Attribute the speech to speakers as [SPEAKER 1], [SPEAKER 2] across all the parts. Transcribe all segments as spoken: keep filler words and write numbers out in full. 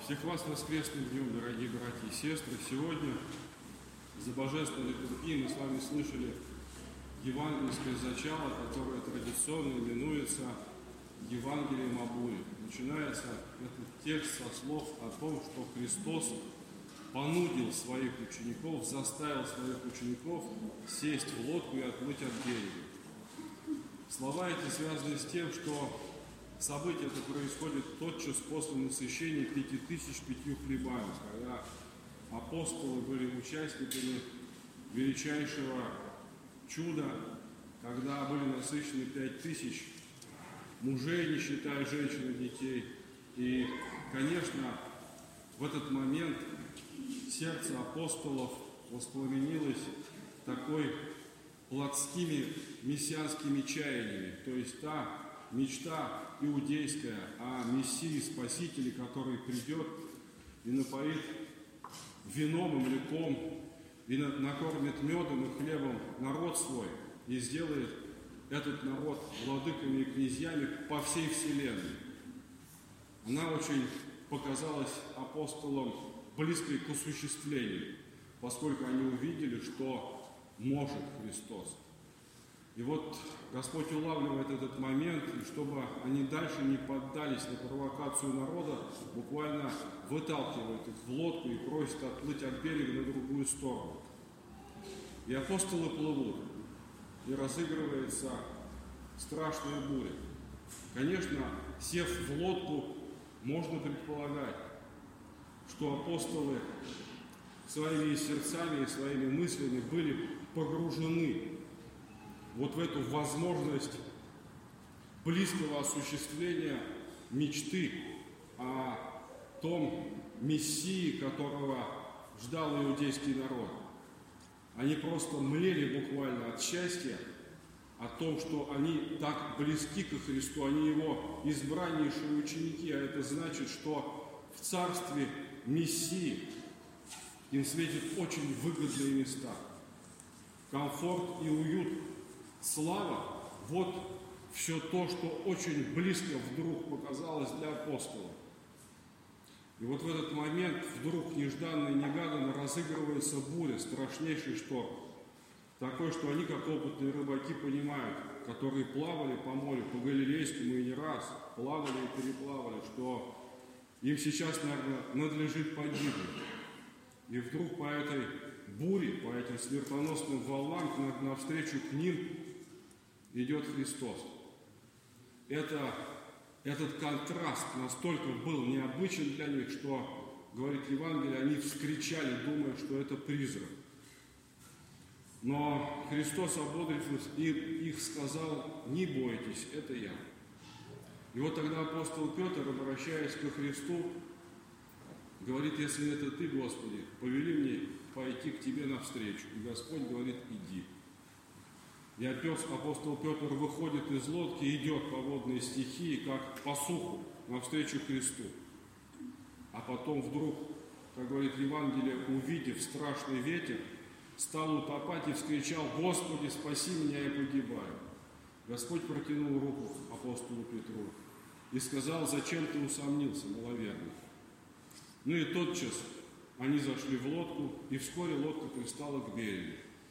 [SPEAKER 1] Всех вас с воскресным днем, дорогие братья и сестры. Сегодня за божественной литургией мы с вами слышали евангельское зачало, которое традиционно именуется Евангелием о буре. Начинается этот текст со слов о том, что Христос понудил своих учеников, заставил своих учеников сесть в лодку и отплыть от берега. Слова эти связаны с тем, что событие это происходит тотчас после насыщения пяти тысяч пятью хлебами, когда апостолы были участниками величайшего чуда, когда были насыщены пять тысяч мужей, не считая женщин и детей. И, конечно, в этот момент сердце апостолов воспламенилось такой плотскими мессианскими чаяниями, то есть та мечта иудейская о Мессии Спасителе, который придет и напоит вином и млеком, и накормит медом и хлебом народ свой, и сделает этот народ владыками и князьями по всей вселенной. Она очень показалась апостолам близкой к осуществлению, поскольку они увидели, что может Христос. И вот Господь улавливает этот момент, и чтобы они дальше не поддались на провокацию народа, буквально выталкивает их в лодку и просит отплыть от берега на другую сторону. И апостолы плывут, и разыгрывается страшная буря. Конечно, сев в лодку, можно предполагать, что апостолы своими сердцами и своими мыслями были погружены вот в эту возможность близкого осуществления мечты о том Мессии, которого ждал иудейский народ. Они просто млели буквально от счастья, о том, что они так близки ко Христу, они Его избраннейшие ученики, а это значит, что в царстве Мессии им светят очень выгодные места. Комфорт и уют, слава – вот все то, что очень близко вдруг показалось для апостолов. И вот в этот момент вдруг нежданно и негаданно разыгрывается буря, страшнейший шторм. Такой, что они, как опытные рыбаки, понимают, которые плавали по морю, по Галилейскому и не раз, плавали и переплавали, что им сейчас, наверное, надлежит погибнуть. И вдруг по этой буре, по этим смертоносным волнам навстречу к ним идет Христос. Это, этот контраст настолько был необычен для них, что, говорит Евангелие, они вскричали, думая, что это призрак. Но Христос, ободрив их, сказал: не бойтесь, это я. И вот тогда апостол Петр, обращаясь ко Христу, говорит: если это ты, Господи, повели мне пойти к тебе навстречу. И Господь говорит: иди. И апостол Петр выходит из лодки, идет по водной стихии, как по суху, навстречу Христу. А потом вдруг, как говорит Евангелие, увидев страшный ветер, стал утопать и вскричал: Господи, спаси меня, я погибаю. Господь протянул руку апостолу Петру и сказал: зачем ты усомнился, маловерный? Ну и тотчас они зашли в лодку, и вскоре лодка пристала к берегу.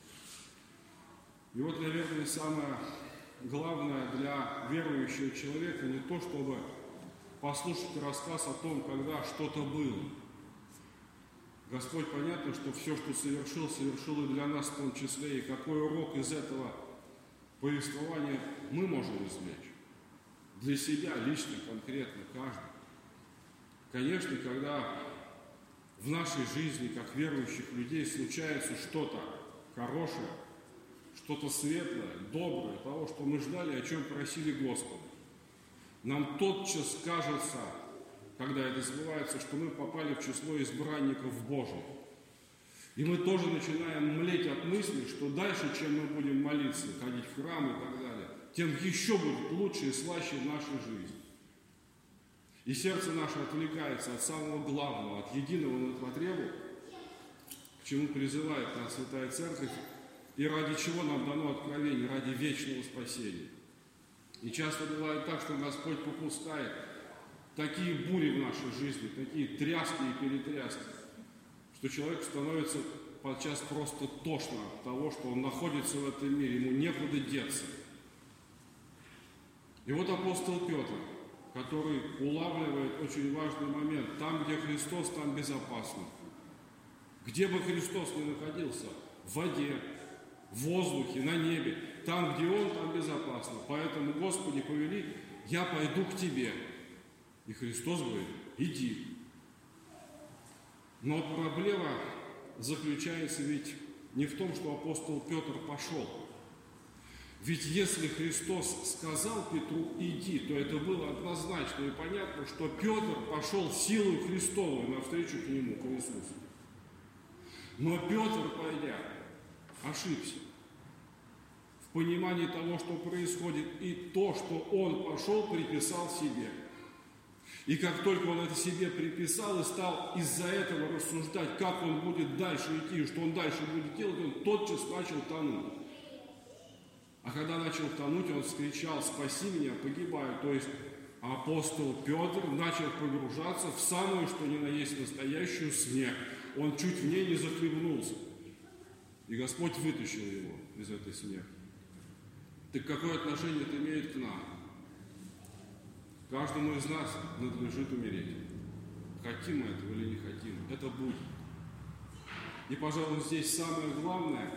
[SPEAKER 1] И вот, наверное, самое главное для верующего человека не то, чтобы послушать рассказ о том, когда что-то было. Господь, понятно, что все, что совершил, совершил и для нас в том числе, и какой урок из этого повествования мы можем извлечь. Для себя, лично, конкретно, каждый. Конечно, когда в нашей жизни, как верующих людей, случается что-то хорошее, что-то светлое, доброе, того, что мы ждали, о чем просили Господа, нам тотчас кажется, когда это сбывается, что мы попали в число избранников Божьих. И мы тоже начинаем млеть от мысли, что дальше, чем мы будем молиться, ходить в храм и так далее, тем еще будет лучше и слаще в нашей жизни. И сердце наше отвлекается от самого главного, от единого на потребу, к чему призывает нас Святая Церковь, и ради чего нам дано откровение, ради вечного спасения. И часто бывает так, что Господь попускает такие бури в нашей жизни, такие тряски и перетряски, что человеку становится подчас просто тошно от того, что он находится в этом мире, ему некуда деться. И вот апостол Петр, который улавливает очень важный момент. Там, где Христос, там безопасно. Где бы Христос ни находился, в воде, в воздухе, на небе, там, где Он, там безопасно. Поэтому, Господи, повели, я пойду к Тебе. И Христос говорит, иди. Но проблема заключается ведь не в том, что апостол Петр пошел. Ведь если Христос сказал Петру иди, то это было однозначно и понятно, что Петр пошел силой Христовой навстречу к Нему, к Иисусу. Но Петр, пойдя, ошибся в понимании того, что происходит, и то, что он пошел, приписал себе. И как только он это себе приписал и стал из-за этого рассуждать, как он будет дальше идти, что он дальше будет делать, он тотчас начал тонуть. А когда начал тонуть, он вскричал: «Спаси меня, погибаю». То есть апостол Петр начал погружаться в самую, что ни на есть, настоящую смерть. Он чуть в ней не захлебнулся. И Господь вытащил его из этой смерти. Так какое отношение это имеет к нам? Каждому из нас надлежит умереть. Хотим мы этого или не хотим, это будет. И, пожалуй, здесь самое главное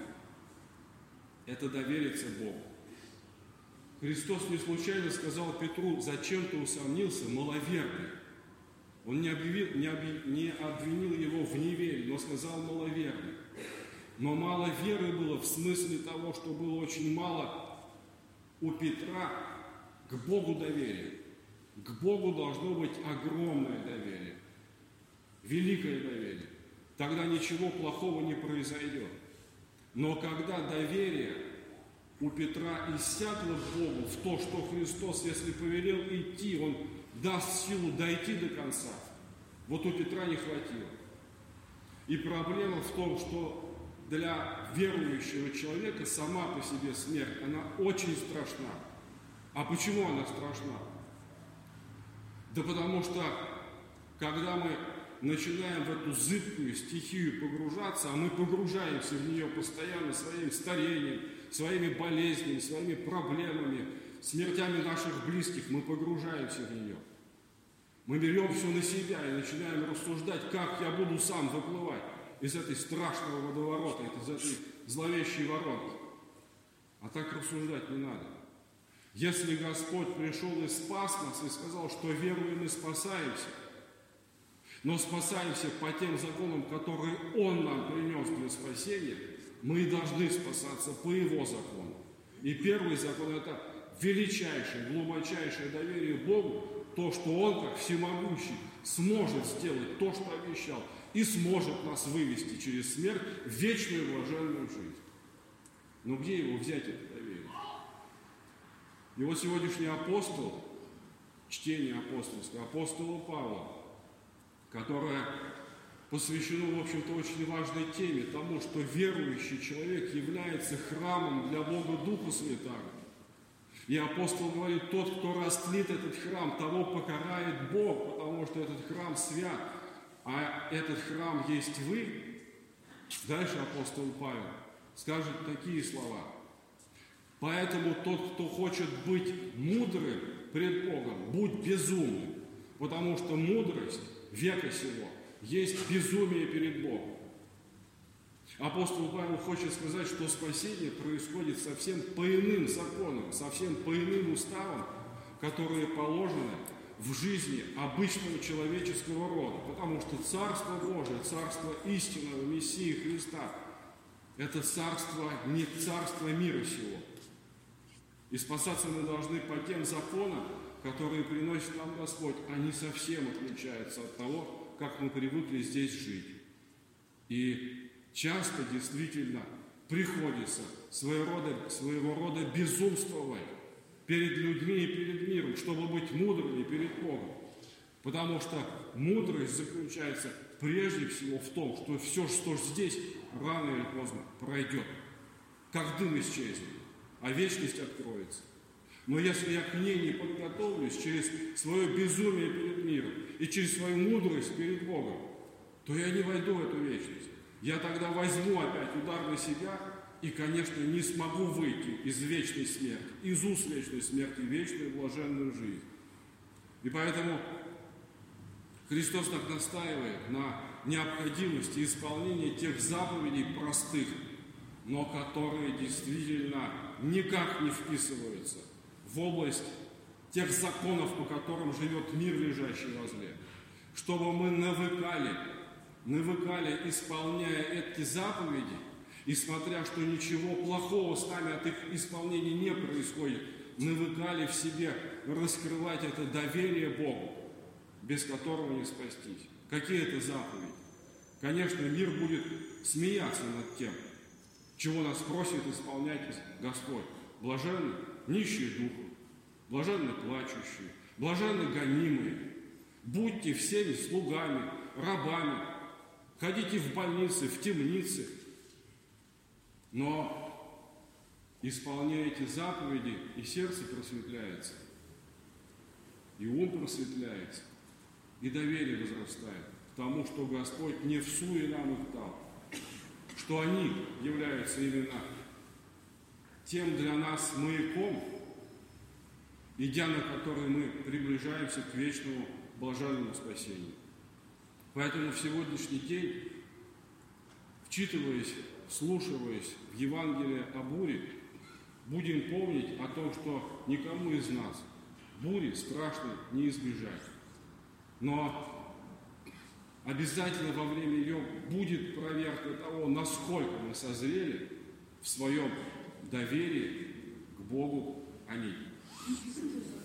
[SPEAKER 1] – это довериться Богу. Христос не случайно сказал Петру: «Зачем ты усомнился, маловерный?» Он не, объявил, не, объ... не обвинил его в неверии, но сказал маловерный. Но мало веры было в смысле того, что было очень мало у Петра к Богу доверия. К Богу должно быть огромное доверие, великое доверие. Тогда ничего плохого не произойдет. Но когда доверие у Петра иссякло к Богу, в то, что Христос, если повелел идти, Он даст силу дойти до конца, вот у Петра не хватило. И проблема в том, что для верующего человека сама по себе смерть, она очень страшна. А почему она страшна? Да потому что, когда мы начинаем в эту зыбкую стихию погружаться, а мы погружаемся в нее постоянно своим старением, своими болезнями, своими проблемами, смертями наших близких, мы погружаемся в нее. Мы берем все на себя и начинаем рассуждать, как я буду сам выплывать из этой страшного водоворота, из этой зловещей воронки. А так рассуждать не надо. Если Господь пришел и спас нас, и сказал, что верою мы спасаемся, но спасаемся по тем законам, которые Он нам принес для спасения, мы и должны спасаться по Его закону. И первый закон – это величайшее, глубочайшее доверие Богу, то, что Он, как всемогущий, сможет сделать то, что обещал, и сможет нас вывести через смерть в вечную блаженную жизнь. Но где его взять, это доверие? И вот сегодняшний апостол, чтение апостольского, апостола Павла, которое посвящено, в общем-то, очень важной теме, тому, что верующий человек является храмом для Бога Духа Святаго. И апостол говорит: тот, кто растлит этот храм, того покарает Бог, потому что этот храм свят, а этот храм есть вы. Дальше апостол Павел скажет такие слова: поэтому тот, кто хочет быть мудрым пред Богом, будь безумным, потому что мудрость века сего есть безумие перед Богом. Апостол Павел хочет сказать, что спасение происходит совсем по иным законам, совсем по иным уставам, которые положены в жизни обычного человеческого рода. Потому что Царство Божие, Царство истинного Мессии Христа, это царство не царство мира сего. И спасаться мы должны по тем законам, которые приносит нам Господь. Они совсем отличаются от того, как мы привыкли здесь жить. И часто действительно приходится своего рода, своего рода безумствовать перед людьми и перед миром, чтобы быть мудрыми перед Богом. Потому что мудрость заключается прежде всего в том, что все, что здесь, рано или поздно пройдет, как дым исчезнет, а вечность откроется. Но если я к ней не подготовлюсь через свое безумие перед миром и через свою мудрость перед Богом, то я не войду в эту вечность. Я тогда возьму опять удар на себя и, конечно, не смогу выйти из вечной смерти, из уст вечной смерти, в вечную блаженную жизнь. И поэтому Христос так настаивает на необходимости исполнения тех заповедей простых, но которые действительно никак не вписываются в область тех законов, по которым живет мир, лежащий возле. Чтобы мы навыкали, навыкали, исполняя эти заповеди, и смотря, что ничего плохого с нами от их исполнения не происходит, навыкали в себе раскрывать это доверие Богу, без которого не спастись. Какие это заповеди? Конечно, мир будет смеяться над тем, чего нас просит исполнять Господь. Блаженны нищие духом, блаженны плачущие, блаженны гонимые. Будьте всеми слугами, рабами, ходите в больницы, в темницы, но исполняете заповеди, и сердце просветляется, и ум просветляется, и доверие возрастает к тому, что Господь не всуе нам их дал, что они являются именно тем для нас маяком, идя на который мы приближаемся к вечному блаженному спасению. Поэтому в сегодняшний день, вчитываясь, вслушиваясь в Евангелие о буре, будем помнить о том, что никому из нас бури страшной не избежать. Но обязательно во время ее будет проверка того, насколько мы созрели в своем доверии к Богу о ней.